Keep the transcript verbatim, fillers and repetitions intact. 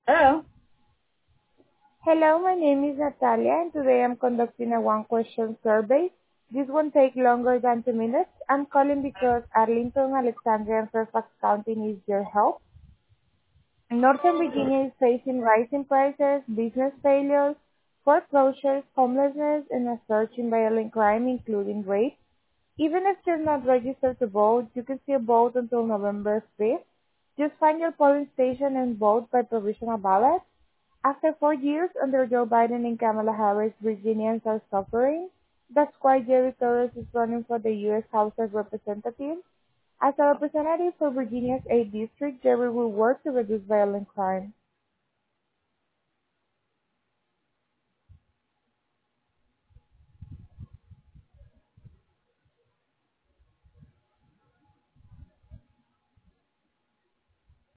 Hello. Hello, my name is Natalia, and today I'm conducting a one-question survey. This won't take longer than two minutes. I'm calling because Arlington, Alexandria, and Fairfax County needs your help. Northern Virginia is facing rising prices, business failures, foreclosures, homelessness, and a surge in violent crime, including rape. Even if you're not registered to vote, you can still vote until November fifth. Just find your polling station and vote by provisional ballot. After four years under Joe Biden and Kamala Harris, Virginians are suffering. That's why Jerry Torres is running for the U S House of Representatives. As a representative for Virginia's eighth District, Jerry will work to reduce violent crime.